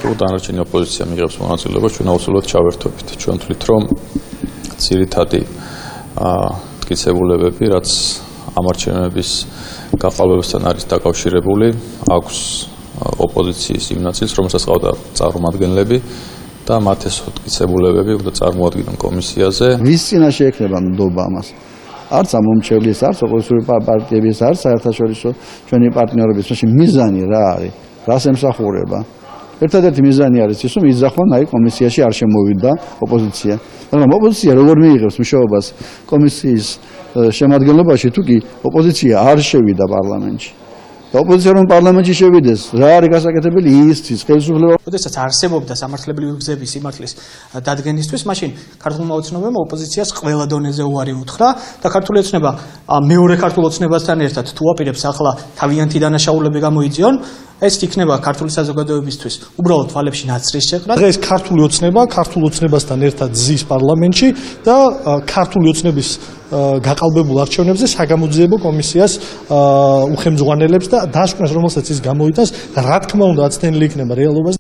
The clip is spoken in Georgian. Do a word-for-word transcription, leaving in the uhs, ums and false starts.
თუ დანარჩენი ოპოზიცია მიიღებს მონაწილეობას, ჩვენ აუცილებლად ჩავერთვებით. ჩვენ ვთვლით, რომ ძირითადი მტკიცებულებები, რაც ამ არჩევნების გაყალბებასთან არის დაკავშირებული, აქვს ოპოზიციის იმ ნაწილს, რომელსაც ყავდა წარმომადგენლები და მათ ეს მტკიცებულებები უნდა წარმოადგინონ კომისიაზე. ვის წინაშე ექნება ნდობა ამას? არც ამომრჩევლის, არც ოპოზიციური პარტიების, არც საერთაშორისო ჩვენი პარტნიორების, მაშინ მიზანი რა არის? რას ემსახურება? ერთადერთი მიზანი არის ის, რომ იძახონ აი კომისიაში არ შემოვიდა ოპოზიცია. მაგრამ ოპოზიცია როგორ მიიღებს მუშაობას კომისიის შემადგენლობაში, თუ კი ოპოზიცია არ შევიდა პარლამენტში. და ოპოზიცია რომ პარლამენტში შევიდეს, რა არის გასაკეთებელი ისიც ხელისუფლება. როდესაც არსებობდა სამართლებრივი გზების სიმართლის დადგენისთვის, მაშინ ქართულმა ოცნებამ ოპოზიციას ყველა დონეზე უარი უთხრა და ქართული ოცნება მეორე ქართულ ოცნებასთან ერთად თუ აპირებს ახლა თავიანთი დანაშაულები გამოიწვიონ, ეს იქნება ქართული საზოგადოებისთვის უბრალოდ თვალებში ნაცრის შეყრა. დღეს ქართული ოცნება ქართულ ოცნებასთან ერთად ზის პარლამენტში და ქართული ოცნების გაყალბებულ არჩევნებზე საგამოძიებო კომისიას უხელმძღვანელებს და დასკვნას, რომელსაც ის გამოიტანს, რა თქმა უნდა, აცდენილი იქნება რეალობას.